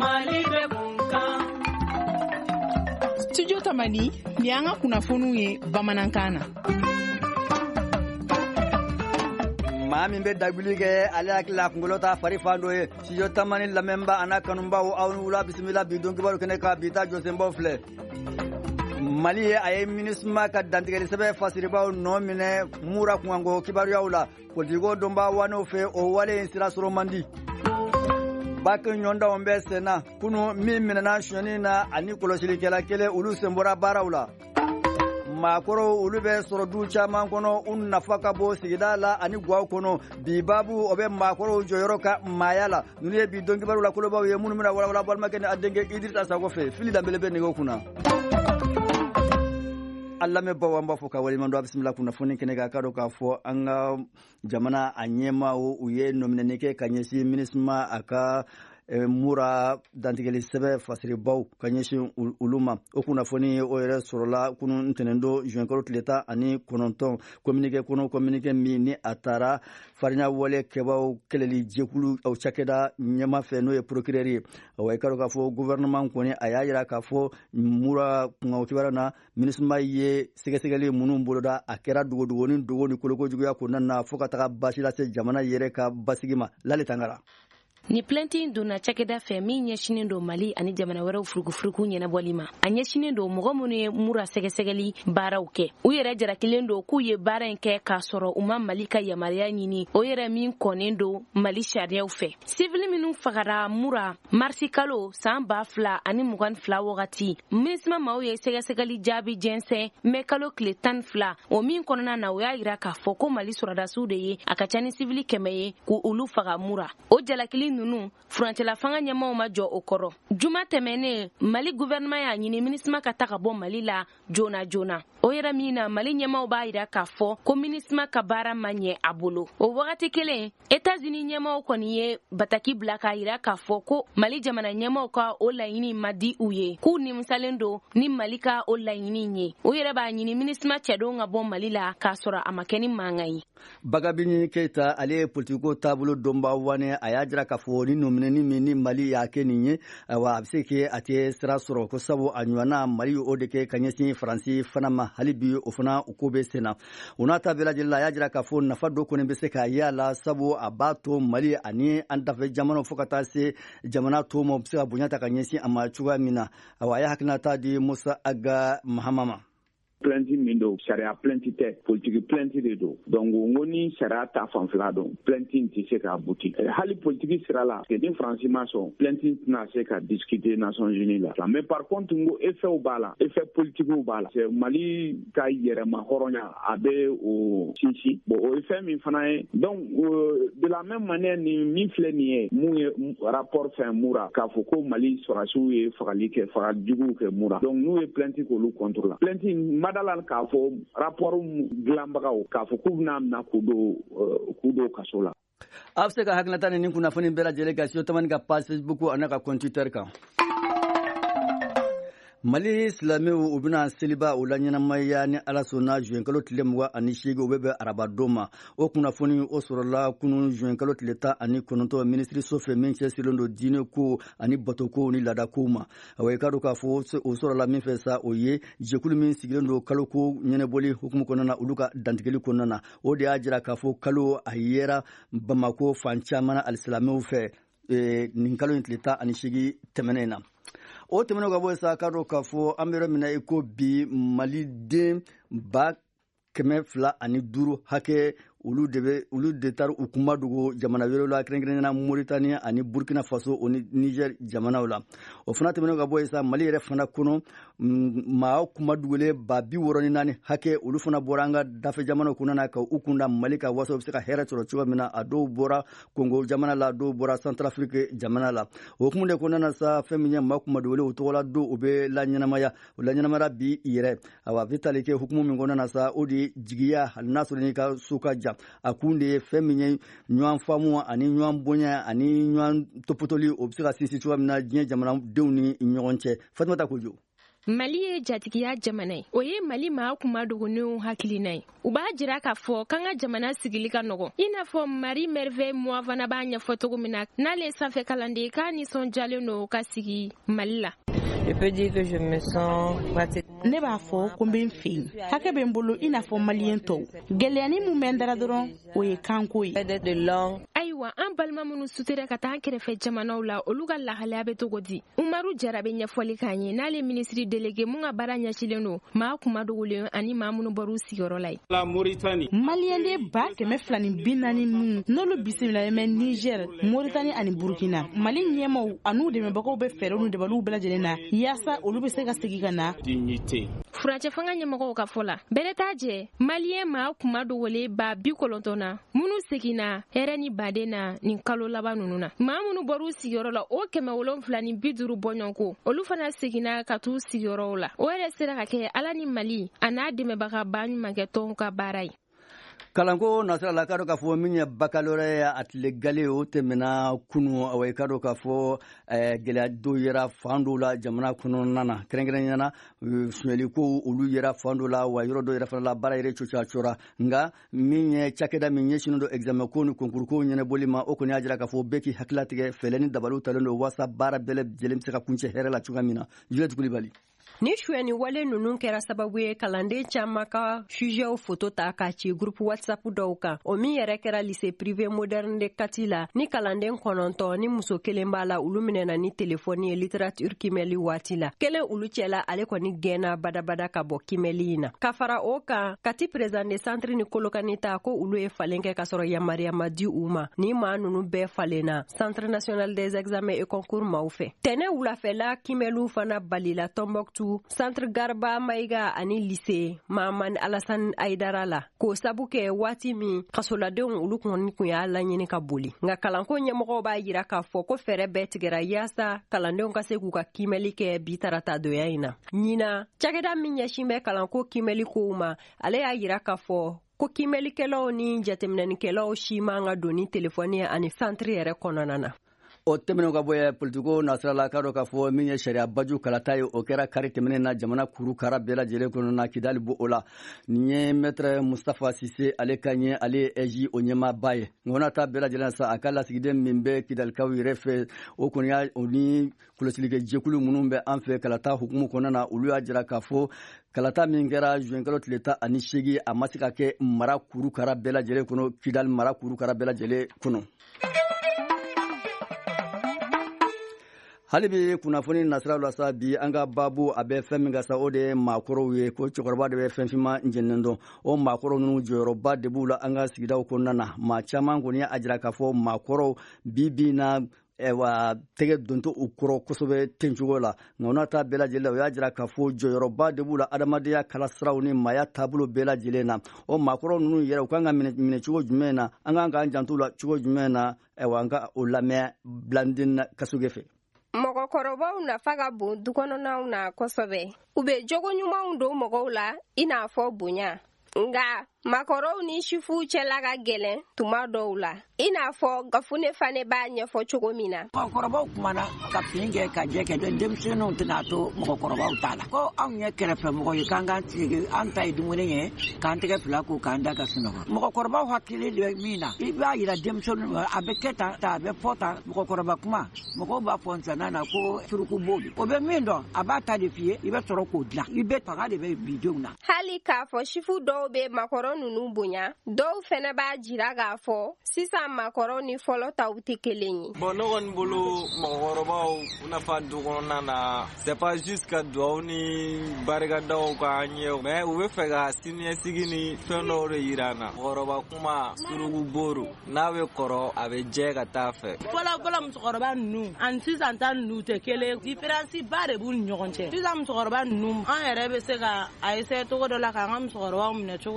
Mali be bunka. Studio Tamani ni anga kunafunu ye Bamanankana. Mami be dagbulige ale akila kungolota farifando ye Studio Tamani lamemba ana kanumba o awula bismillah bidon kibaru kene ka bita Josembo fle. Mali ye aye minisma ka dantigeli sebe fasiriba no mine mura kungo kibaru yaula politiko domba wano fe o wale insira soromandi. Baka nyonda ombe sena kunu mimina na shoni na ani kolosili kele ulu sembora barawla makoro ulu be soro du chama kono unnafaka bo sigidala ani gwa kono bibabu obe makoro joyoroka mayala nune bi dongi barula kulo bawo yemunu mina wala balma ken adenge Idrissa Sago fe fili dambele be nego kuna Allah me bawa mba foka wali mando bismillah kuna foni kene ga kado ka fo anga jamana anyema o uye nomineneke kanyesi minisma aka mura dantigeli sebe fasiri baw kanyeshi uluma okuna foni oyere sorola kunu ntenendo juenkoro tleta ani kononton communique mi ni atara farina wole kebaw keleli jekulu au chakeda nyama feno e procureur way karo ka fo gouvernement koni ayayira ka fo mura ngawtibara na minisma ye segesegeli munum boloda akera dugo ni koloko jugo ya kunana foka taka bashila se jamana yere ka basigima lale tangara ni planti dona chakeda fe mi nyeshini ndo Mali ani jamana wera furugu nyena bolima anyeshini ndo mogomune mura segesegeli barawke uyere jara kilendo ku ye baranke ka soro umma Malika ya Maria nyini oyere min konendo Mali sharia ufe civil minu fagara mura marsikalo samba fla ani mugan fla wogati misma mauye segesegeli jabi jense mekalo kletan fla o min konona na oya ira ka foko Mali surada sude akachani civil kemeye ku ulu faga mura o jala nunu frontela fanga nyama ma jo okoro juma temene Mali gouvernement ya nyini minisma kataka bo Mali la jona oyera mina Mali nyama ba ira ka fo ko minisma kabara manye abolo o wakati kele Etats-Unis nyama ko niye bataki blaka ira ka fo ko Mali jamana nyama ka olaini madi uye ku ni msalendo ni Malika olaini nye oyera ba nyini minisma chedo ngabo Mali la kasora amakeni mangai Bagabini Keita ale politiko tabulo domba wane ayajira ka fo ni nomineni mini Mali ya keninye wa abseke ate strasoro ko sabo anywana Mali odeke kanyesi Franci fanama halibi ofuna ukobe sena unata belajilla yajira ka fo nafa do ko nembese ka yala sabo abato Mali ani andafe jamano fokata se jamana to mo bse abunyata kanyesi amachuga mina awaya hakina tadi Musa Aga Mahamama plenty mindo sharia plenty te politique plenty de do donc ngoni sharia ta fanfla do plenty ti se ka buti hali politique sera là c'est des franchement son plenty na se ka discuter Nations Unies là mais par contre ngo effet au bala effet politique au bala c'est Mali ka yere ma horonya abe o sisi bon o effet mi fana donc de la même manière ni mi fleni mu rapport fin mura ka foko Mali sera soué fagali ke fagal jugu ke mura donc nous plenty ko lu contrôle plenty madalal ka fo rapport glambagaw ka fo kubna na kudo kasola afse ka hakna tane nin kuna fani bela delegation taman ka page Facebook anaka computer ka Mali Islami ubina siliba ulanyana maya ni alasona juenkalo tilemwa anishige ubebe arabadoma okuna foni osorola kunu juenkalo tileta ani kononto ministry sofe menche silondo dine ko ani botoko ni ladakuma awekado ka fo osorola minfesa oye jekulu min sigilondo kaloko nyene boli hukumu konana uluka dantigeli konana ode ajira ka fo kalo ayera Bamako fanchamana alislami ufe ninkalo intleta anishigi temenena o temeno gabo sa karo kafo amero mina eko bi Mali den ba keme fla ani duru hake ulu de tar ukuma dugo jamana welo la krengrena Mauritania ani Burkina Faso oni Niger jamana wala o fana temeno gabo sa Mali re fana kono ma kuma dugule ba bi woroni nani hake ulu fana boranga dafe jamana kunana ka ukunda Malika waso bisika hera toro chuwa mina ado bora Congo jamana la do bora Centrafrique jamana la o kumunde kunana sa feminya ma kuma dugule utola do obe la nyana mara bi ire awa vitalike hukumu mingona na sa odi jigiya halnaso ni ka suka akunde feminye nywan famu ani nywan bonya ani nywan topotoli obsika sisi chuwa mina jinye jamana deuni nyonche Fatima Takujo Mali ye jatigiya jamana ye. O ye Mali maa kuma dogonenw hakilina ye. U b'a jira k'a fɔ kan ka jamana sigili ka nɔgɔ. I n'a fɔ Marie Merveille Moi fana b'a ɲɛfɔ cogo min na n'ale ye sanfɛ kalanden k'a nisɔndiyalen don ka sigi Mali la. Je peux dire que je me sens pratiquement. Ne b'a fɔ ko n bɛ n fɛ yen. Hakɛ bɛ n bolo i n'a fɔ maliyɛn tɔw. Gɛlɛyani min bɛ n dara dɔrɔn o ye kanko ye. Ayiwa an balima minnu sutura ka taa an kɛrɛfɛ jamanaw la olu ka lahalaya bɛ cogo di? Umaru Jara bɛ ɲɛfɔli k'an ye n'ale ministre délégué mun ka baara ɲɛsilen don maa kuma dogolen ani maa minnu bɔr'u sigiyɔrɔ la ye. La Mauritanie. Maliyɛnden 240,000 minnu n'olu bisimilalen bɛ Niger, Mauritanie ani Burkina. Mali ɲɛmaaw an'u dɛmɛbagaw bɛ fɛɛrɛw ni dabaliw bɛɛ lajɛlen na yaasa olu bɛ se ka segin ka na. Furancɛ fanga ɲɛmɔgɔw ka fɔ la bɛrɛ t'a jɛ maliyɛn maa kuma dogolen 90 na minnu seginna hɛrɛ ni baden na nin kalo laban ninnu na maa minnu bɔr'u sigiyɔrɔ la o 750 bɔɲɔgɔnko olu fana seginna ka t'u sigiyɔrɔw la o yɛrɛ sera ka kɛ Ala ni Mali a n'a dɛmɛbaga baɲumankɛ tɔnw ka baara ye. Kalanko nasira la kado ka fɔ min ye baccalauréat a tile gale o tɛmɛna kunu awai kado ka fɔ gɛlɛya dɔw yɛra fan dɔw la jamana kɔnɔna na kɛrɛnkɛrɛnnenya na suɲɛli ko olu yɛra fan dɔw la wa yɔrɔ dɔw yɛrɛ fana la baara yɛrɛ cɔcɔra nka min ye cakɛda min ɲɛsinnen don examen ko ni concours ko ɲɛnabɔli ma o kɔni y'a jira k'a fɔ bɛɛ k'i hakili tigɛ fɛlɛ ni dabaliw talen don waasa baara bɛɛ lajɛlen bɛ se ka kuncɛ hɛrɛ la cogoya min na Juliette Kulibali. Ni suɲɛni wale ninnu kɛra sababu ye kalanden caman ka sujew photo ta k'a ci groupe WhatsApp dɔw kan. O min yɛrɛ kɛra lycée privé moderne de Kati la ni kalanden 9 ni muso 1 b'a la olu minɛna ni telefɔni ye littérature kimɛli waati la. Kelen olu cɛla ale kɔni gɛnna badabada ka bɔ kimɛli in na. Ka fara o kan Kati président de centre ni Kolokani ta ko olu ye falen kɛ ka sɔrɔ yamaruya ma di u ma. Ni maa ninnu bɛɛ falenna Centre national des examens et concours maaw fɛ. Tɛnɛ wulafɛla kimɛliw fana balila Tombouctou Centre Garba Maïga ani lycée Maman Alassane Aïdara la ko sabu kɛ waati min kasoladenw olu kɔni kun y'a laɲini ka boli nka kalanko ɲɛmɔgɔw b'a yira k'a fɔ ko fɛɛrɛ bɛɛ tigɛra yaasa kalandenw ka se k'u ka kimɛli kɛ bi tarata donya in na ɲina cakɛda min ɲɛsin bɛ kalanko kimɛli kow ma ale y'a yira k'a fɔ ko kimɛlikɛlaw ni jateminɛnikɛlaw si man ka don ni telefɔni ani centre yɛrɛ kɔnɔna na. O tɛmɛnen ka bɔ politiko nasira la k'a dɔn k'a fɔ min ye sariya baju kalata ye o kɛra kari tɛmɛnen na jamana kurukara bɛɛ lajɛlen kɔnɔ na Kidali bɔ o la nin ye maître Mustafa Sise ale ka ɲɛ ale ye EJ o ɲɛmaaba ye ŋɔna ta bɛɛ lajɛlen sa a ka lasigiden min bɛ Kidalikaw yɛrɛ fɛ o kɔni y'a o ni kɔlɔsilikɛ jɛkulu minnu bɛ an fɛ kalata hukumu kɔnɔna na olu y'a jira k'a fɔ kalata min kɛra juin kalo tile 18 a ma se ka kɛ mara kurukara bɛɛ lajɛlen kɔnɔ Kidali mara kurukara bɛɛ lajɛlen kɔnɔ. Hali bi kunnafoni nasira la sa bi an ka babu a bɛ fɛn min ka sa o de ye maakɔrɔw ye ko cɛkɔrɔba de bɛ fɛn finman jɛnnen dɔn o maakɔrɔw ninnu jɔyɔrɔba de b'u la an ka sigidaw kɔnɔna na maa caman kɔni y'a jira k'a fɔ maakɔrɔw bi na wa tɛgɛ donto u kɔrɔ kosɛbɛ ten cogo la nka n'a ta bɛɛ lajɛlen o y'a jira k'a fɔ jɔyɔrɔba de b'u la adamadenya kalasiraw ni maaya taabolo bɛɛ lajɛlen na o maakɔrɔ ninnu yɛrɛ u kan ka minɛ cogo jumɛn na an kan k'an janto la cogo jumɛn na an ka o lamɛn biladen kasoge fɛ. Mɔgɔkɔrɔbaw nafa ka bon dukɔnɔnaw na kosɛbɛ u bɛ jogo ɲumanw don mɔgɔw la i n'a fɔ bonya nga makɔrɔw ni sifuw cɛla ka gɛlɛn tuma dɔw la i n'a fɔ Gafune fane b'a ɲɛfɔ cogo min na. Mɔgɔkɔrɔbaw kumana ka fin kɛ ka jɛ kɛ denmisɛnninw tɛna to mɔgɔkɔrɔbaw ta la ko anw ye kɛrɛfɛmɔgɔ ye k'an k'an sigi an ta ye dumuni ye k'an tɛgɛ fila ko k'an da ka sunɔgɔ mɔgɔkɔrɔbaw hakili bɛ min na i b'a yira denmisɛnninw a bɛ kɛ tan a bɛ fɔ tan mɔgɔkɔrɔba kuma mɔgɔw b'a fɔ nsana na ko suruku b'o o bɛ min dɔn a b'a ta de f'i ye i bɛ sɔrɔ k'o dilan i bɛ fanga de bɛ bidenw na. Hali k'a fɔ sifu dɔw bɛ makɔrɔ ninnu bonya dɔw fɛnɛ b'a jira k'a fɔ sisan makɔrɔ ni fɔlɔ taw tɛ kelen ye. Bon ne kɔni bolo mɔgɔkɔrɔbaw nafa du kɔnɔna na c'est pas juste ka duwawu ni barikadaw k'an ye mais u bɛ fɛ ka siniɲɛsigi ni fɛn dɔw de yira an na mɔgɔkɔrɔba kuma suruku boro n'a bɛ kɔrɔ a bɛ jɛ ka taa fɛ. Fɔlɔ musokɔrɔba ninnu ani sisan ta ninnu tɛ kelen différence ba de b'u ni ɲɔgɔn cɛ sisan musokɔrɔba ninnu an yɛrɛ bɛ se ka a essayer cogo dɔ la k'an ka musokɔrɔbaw minɛ cogo dɔ la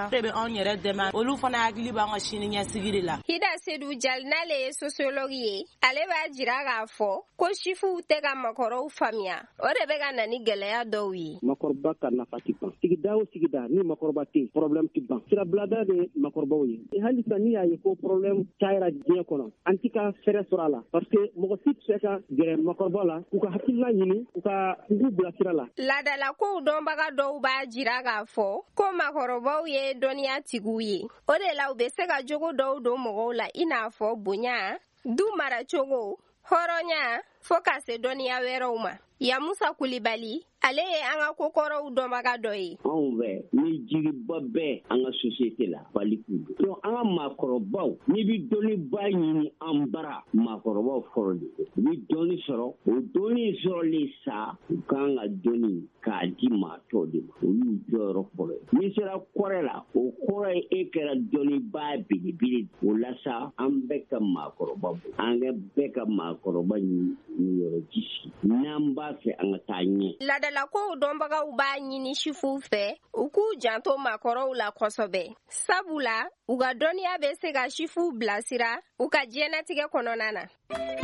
fana de be on yɛrɛ dɛmɛ olu fana hakili b'an ka sini ɲɛsigi de la. Hida Seydou Diallo n'ale ye sociologue ye ale b'a jira k'a fɔ ko sifuw tɛ ka makɔrɔw faamuya o de bɛ ka na ni gɛlɛya dɔw ye. Makɔrɔba ka nafa ti ban sigida o sigida ni makɔrɔba tɛ problème ti ban sirabilada de makɔrɔbaw ye halisa ni y'a ye ko problème cayara diɲɛ kɔnɔ an ti ka fɛrɛ sɔrɔ a la parce que mɔgɔ si tɛ se ka gɛrɛ makɔrɔba la u ka hakilina ɲini u ka ugu bila sira la. Ladala kow dɔnbaga dɔw b'a jira k'a fɔ ko makɔrɔbaw ye dɔnniya tigiw ye o de la u bɛ se ka jogo dɔw don mɔgɔw la i n'a fɔ bonya du maracogo hɔrɔnya fo ka se dɔnniya wɛrɛw ma. Yamusa Kulibali ale ye an ka kokɔrɔw dɔnbaga dɔ ye. Anw fɛ ni jiriba bɛɛ an ka société la baliku don an ka maakɔrɔbaw ni bi dɔnniba ɲini an bara maakɔrɔbaw fɔlɔ de u bi dɔnni sɔrɔ o dɔnni sɔrɔlen sa u kan ka dɔnni k'a di maa tɔw de ma o y'u jɔyɔrɔ fɔlɔ ye n'i sera kɔrɛ la o kɔrɔ ye e kɛra dɔnniba belebele o la sa an bɛɛ ka maakɔrɔba bɔ an bɛɛ ka maakɔrɔba ɲini yɔrɔ jisi n'an b'a fɛ an ka taa ɲɛ. Ladala kow dɔnbagaw b'a ɲini sifuw fɛ u k'u janto maakɔrɔw la kosɛbɛ sabula u ka dɔnniya bɛ se ka sifuw bilasira u ka diɲɛnatigɛ kɔnɔna na.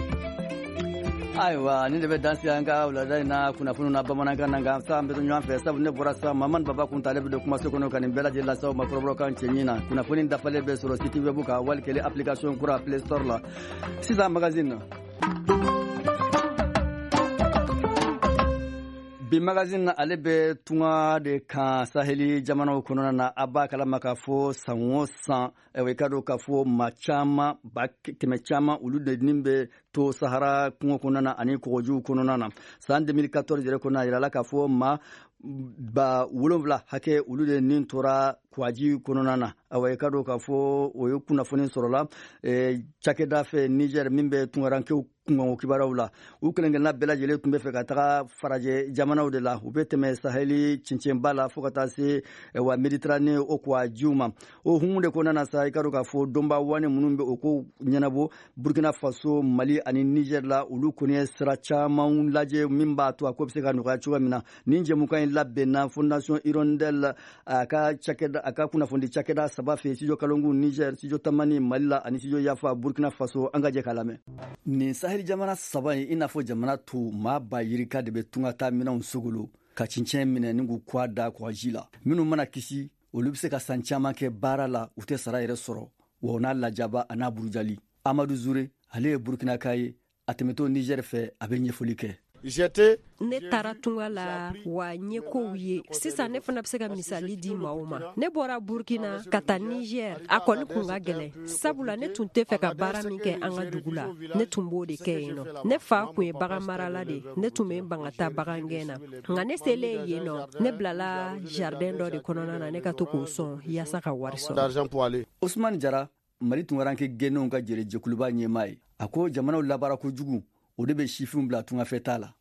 Ayiwa ni de bɛ dansi an ka wulada in na kunnafoni na bamanankan na nka sa an bɛ to ɲɔgɔn fɛ sabu ne bɔra sa Mamadu Baba Kunta ale bɛ don kumaso kɔnɔ ka nin bɛɛ lajɛlen lase aw ma kɔrɔbɔrɔ kan cɛɲi na kunnafoni dafalen bɛ sɔrɔ site web kan wali kelen application kura Play Store la sisan magazine na. Bi magazine na ale bɛ tunga de kan Saheli jamanaw kɔnɔna na a b'a kalama k'a fɔ san o san i ka dɔn k'a fɔ maa caman ba kɛmɛ caman olu de nin bɛ to Sahara kungo kɔnɔna na ani kɔgɔjiw kɔnɔna na san 2014 yɛrɛ kɔnɔ a yirala k'a fɔ maa ba 7 hakɛ olu de nin tora kwaji kɔnɔna na i ka dɔn k'a fɔ o ye kunnafoni sɔrɔla cakɛda fɛ Niger min bɛ tungarankew kungo kibaruw la u kelenkelenna bɛɛ lajɛlen tun bɛ fɛ ka taga farajɛ jamanaw de la u bɛ tɛmɛ Saheli cincɛnba la fo ka taa se wa Méditerranée o kwajiw ma o humu de kɔnɔna na sa i ka dɔn k'a fɔ dɔnba wani minnu bɛ o ko ɲɛnabɔ Burkina Faso Mali ani Niger la olu kɔni ye sira caman lajɛ min b'a to a ko bɛ se ka nɔgɔya cogoya min na nin jɛmukan in labɛnna Fondation Hirondelle a ka kunnafoni cakɛda 3 fɛ studio Kalongu Niger studio Tamani Mali la ani studio Yafa Burkina Faso an ka jɛ k'a lamɛn nin Sahel jamana 3 in i n'a fɔ jamana to maa ba yirika de bɛ tunga taa minɛnw sogolo ka cincɛn minɛ ni k'u kɔ da kɔji la minnu mana kisi olu bɛ se ka san caman kɛ baara la u tɛ sara yɛrɛ sɔrɔ wa o n'a lajaba a n'a burujali Amadou Zure ale ye Burkinaka ye a tɛmɛtɔ Niger fɛ a bɛ ɲɛfɔli kɛ. Ne taara tunga la wa ɲɛ kow ye sisan ne fana bɛ se ka misali di maaw ma ne bɔra Burkina ka taa Niger a kɔni kun ka gɛlɛn sabula ne tun tɛ fɛ ka baara min kɛ an ka dugu la ne tun b'o de kɛ yen nɔ ne fa kun ye bagan marala de ne tun bɛ ban ka taa bagan gɛn na nka ne selen yen nɔ ne bilala jardin dɔ de kɔnɔna na ne ka to k'o sɔn yaasa ka wari sɔrɔ. Ousmane Jara Mali tungaranke gɛnnenw ka jɛrɛjɛkuluba ɲɛmaa ye a ko jamanaw labaara kojugu o de bɛ sifinw bila tungafɛta la.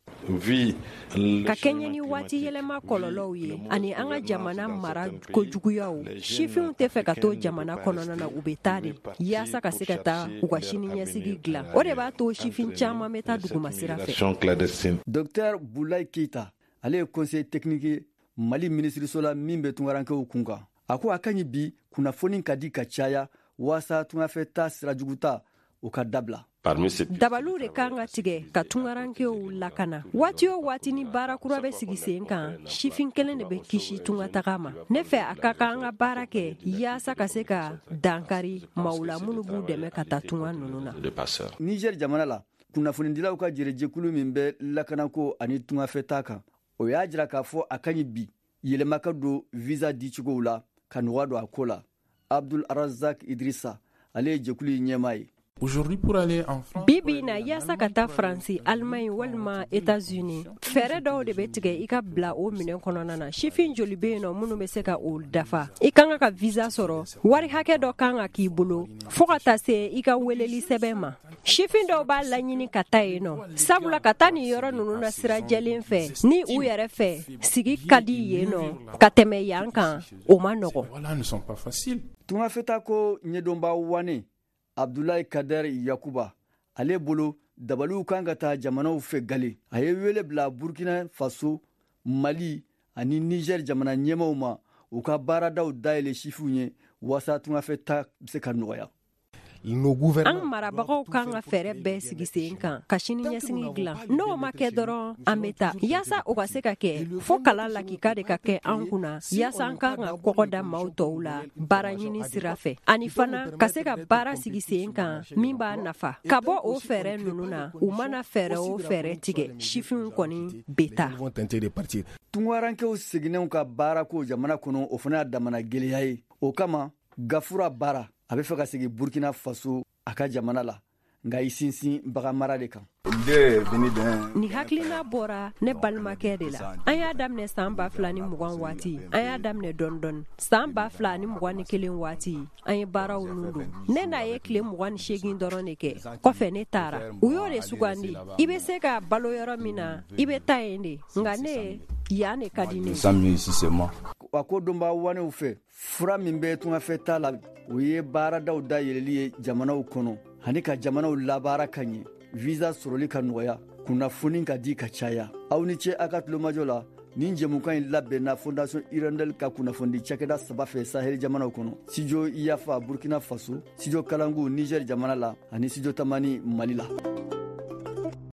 Ka kɛɲɛ ni waati yɛlɛma kɔlɔlɔw ye ani an ka jamana mara kojuguyaw sifinw tɛ fɛ ka to jamana kɔnɔna na u bɛ taa de yaasa ka se ka taa u ka sini ɲɛsigi dilan o de b'a to sifin caman bɛ taa duguma sira fɛ. Dr Boulaye Keita ale ye conseil technique Mali ministriso la min bɛ tungarankew kun kan a ko a ka ɲi bi kunnafoni ka di ka caya waasa tungafɛta sirajuguta o ka dabila. Dabalu de kan ka tigɛ ka tungarankew lakana waati o waati ni baara kura bɛ sigi sen kan sifin kelen de bɛ kisi tungataga ma ne fɛ a ka kan ka baara kɛ yaasa ka se ka dankari maaw la minnu b'u dɛmɛ ka taa tunga ninnu na. Niger jamana la kunnafonidilaw ka jɛrɛjɛkulu min bɛ lakanako ani tungafɛta kan o y'a jira k'a fɔ a ka ɲi bi yɛlɛma ka don visa dicogow la ka nɔgɔya don a ko la. Abdul Razak Idrissa ale ye jɛkulu in ɲɛmaa ye. Bibi na yaasa ka taa Faransi, Allemagne walima États-Unis fɛɛrɛ dɔw de bɛ tigɛ i ka bila o minɛn kɔnɔna na sifin joli bɛ yen nɔ minnu bɛ se ka o dafa i kan ka visa sɔrɔ wari hakɛ dɔ kan ka k'i bolo fo ka taa se i ka weleli sɛbɛn ma sifin dɔw b'a laɲini ka taa yen nɔ sabula ka taa nin yɔrɔ ninnu na sira jɛlen fɛ ni u yɛrɛ fɛ sigi ka di yen nɔ ka tɛmɛ yan kan o ma nɔgɔ. Tungafɛta ko ɲɛdɔnba wane Abdoulaye Kader Yakuba ale bolo dabaliw kan ka taa jamanaw fɛ gale a ye wele bila Burkina Faso Mali ani Niger jamana ɲɛmaw ma u ka baaradaw dayɛlɛ sifiw ye wasa tungafɛta bɛ se ka nɔgɔya. An marabagaw kan ka fɛɛrɛ bɛɛ sigi sen kan ka sini ɲɛsigi dilan n'o ma kɛ dɔrɔn an bɛ taa yaasa o ka se ka kɛ fo kalan lakika de ka kɛ an kunna yaasa an kan ka kɔgɔ da maaw tɔw la baara ɲini sira fɛ ani fana ka se ka baara sigi sen kan min b'a nafa ka bɔ o fɛɛrɛ ninnu na u mana fɛɛrɛ o fɛɛrɛ tigɛ sifinw kɔni bɛ taa. Tungarankew seginnenw ka baara ko jamana kɔnɔ o fana y'a damana gɛlɛya ye o kama gafura baara a bɛ fɛ ka sigi Burkina Faso a ka jamana la nka i sinsin bagan mara de kan. Ni hakilina bɔra ne balimakɛ de la. An y'a daminɛ san 2020 waati an y'a daminɛ dɔɔni dɔɔni san 2021 waati an ye baaraw nun don ne n'a ye tile 28 dɔrɔn de kɛ kɔfɛ ne taara u y'o de sugandi i bɛ se ka balo yɔrɔ min na i bɛ taa yen de nka ne yan de ka di ne. A ko donba wanew fɛ fura min bɛ tungafɛta la o ye baaradaw da yɛlɛli ye jamanaw kɔnɔ ani ka jamanaw labaara ka ɲɛ visa sɔrɔli ka nɔgɔya kunnafoni ka di ka caya. Aw ni ce a ka tulomajɔ la nin jɛmukan in labɛnna Fondation Hirondelle ka kunnafoni cakɛda 3 fɛ Sahel jamanaw kɔnɔ studio Yafa Burkina Faso studio Kalangu Niger jamana la ani studio Tamani Mali la.